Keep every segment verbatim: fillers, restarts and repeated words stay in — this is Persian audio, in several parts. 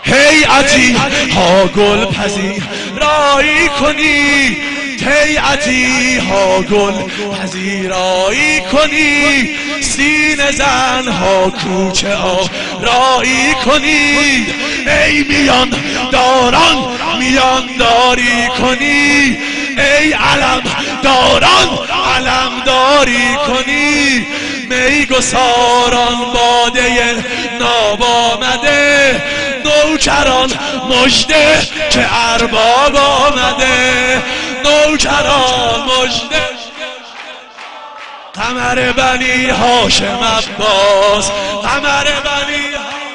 هیئتی ها گل پذیر رایی کنی، هیئتی ها گل پذیرایی کنی، سینه زن ها کوچه آرایی کنی، ای میان داران میان داری کنی، ای علم داران علم داری کنی، میگساران باده ناب آمده، نوکران مژده که ارباب آمده، نوکران مژده. قمر بنی هاشم عباس، قمر بنی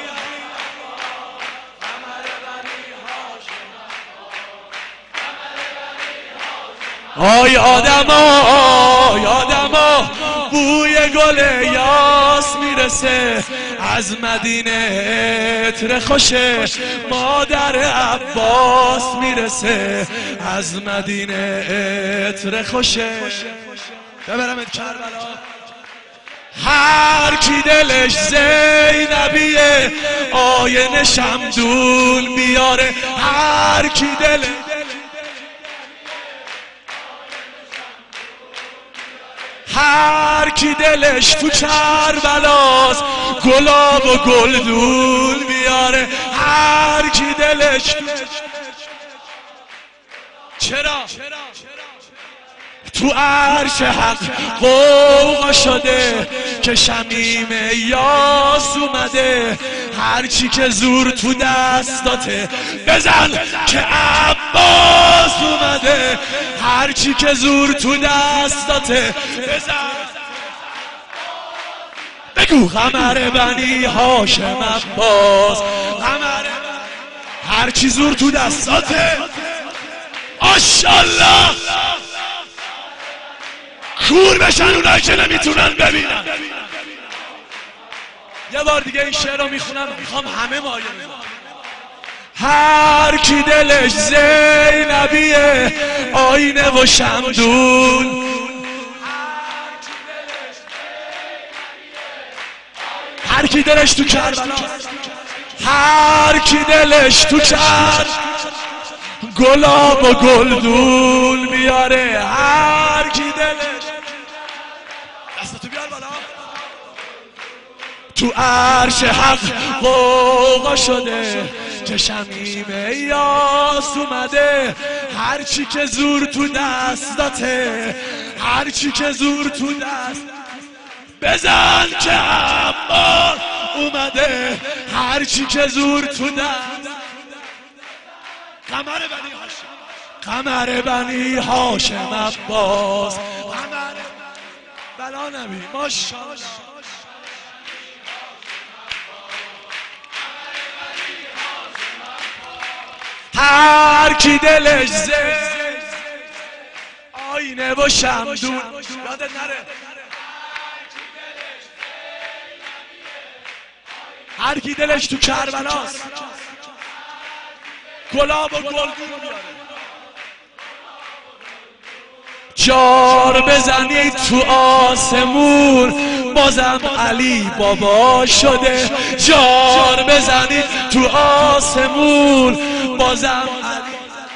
آی آدما آی آدما بوی گل یاس میرسه از مدینه، عطر خوشه مادر عباس میرسه از مدینه، عطر خوشه. ببرمت کربلا هر کی دلش زینبیه آینه شمدون بیاره، هر کی دلش هر کی دلش تو کربلاست گلاب و گلدون بیاره، هر کی دلش تو چرا تو عرش حق غوغا شده که شمیم یاس اومده، هر چی که زور تو دستاته بزن که عباس اومده، هر چی که زور تو دستاته بزن بگو قمر بنی هاشم عباس، قمر هر چی زور تو دستاته. ماشاءالله کور بشن اونایی که نمیتونن ببینن. یه بار دیگه این شعر رو میخونم، میخوام همه مایه هر کی دلش زینبیه آینه و شمدون، هر کی دلش تو کربلا، هر کی دلش تو کرد گلاب و گلدون بیاره، هر کی دلش دستتو بیار بالا. تو عرش حق غوغا شده که شمیم یاس اومده، هر چی که زور تو دستاته، هر چی که زور تو دست بزن که عباس اومده، هر چی که زور تو دست. قمر بنی هاشم، قمر بنی هاشم عباس، قمر بلا نبی ماشاءالله. هر کی دلش زی آینه و شمدون یادت نره، هر کی دلش تو کربلاست گلاب و گلدون بیاره، جار بزنید تو آسمون بازم علی بابا شده، جار بزنید تو آسمون بازم علی.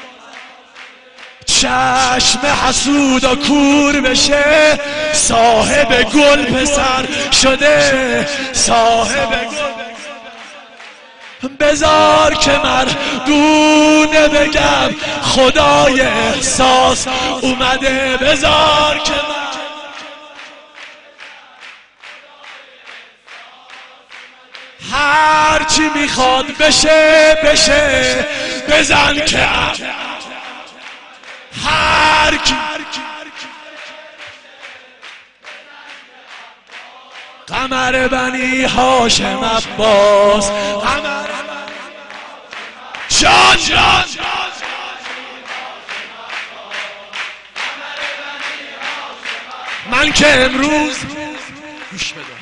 چشم حسودا کور بشه صاحب گل پسر شده، صاحب گل بذار که مردونه بگم خدای احساس اومده، بذار که هر چی میخواد بشه بشه، بزن که هر کی قمر بنی هاشم عباس، قمر جان جان من که امروز گوش بده